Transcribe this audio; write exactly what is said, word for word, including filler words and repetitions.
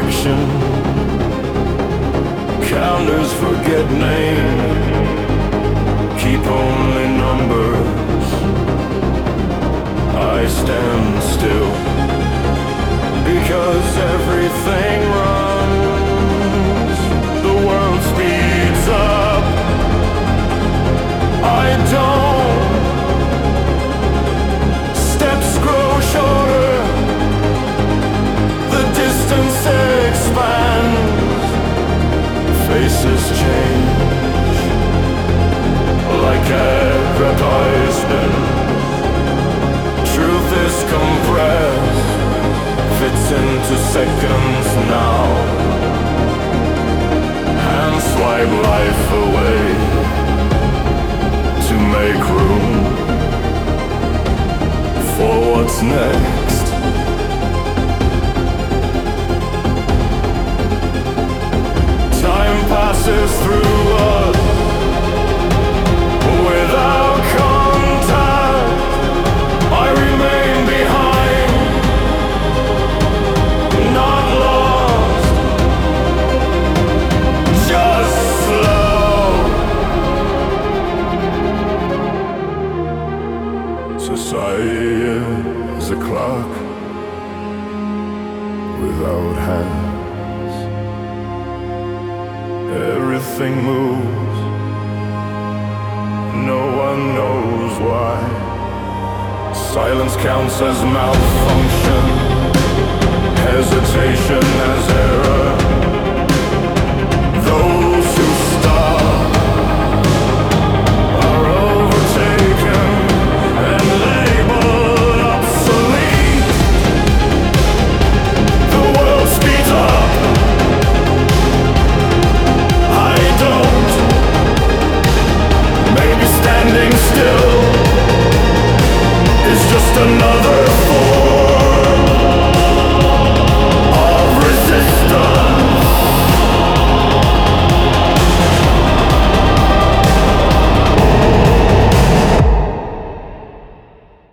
direction. Counters forget name, keep only numbers. I stand still because everything runs. The world speeds up, I don't. Steps grow shorter, the distance expands. Faces change like advertisement. Truth is compressed, fits into seconds now. Hands swipe life away to make room for what's next. Time passes through us without contact. I remain behind, not lost, just slow. Society is a clock without hands. Everything moves, no one knows why. Silence counts as malfunction, hesitation as error.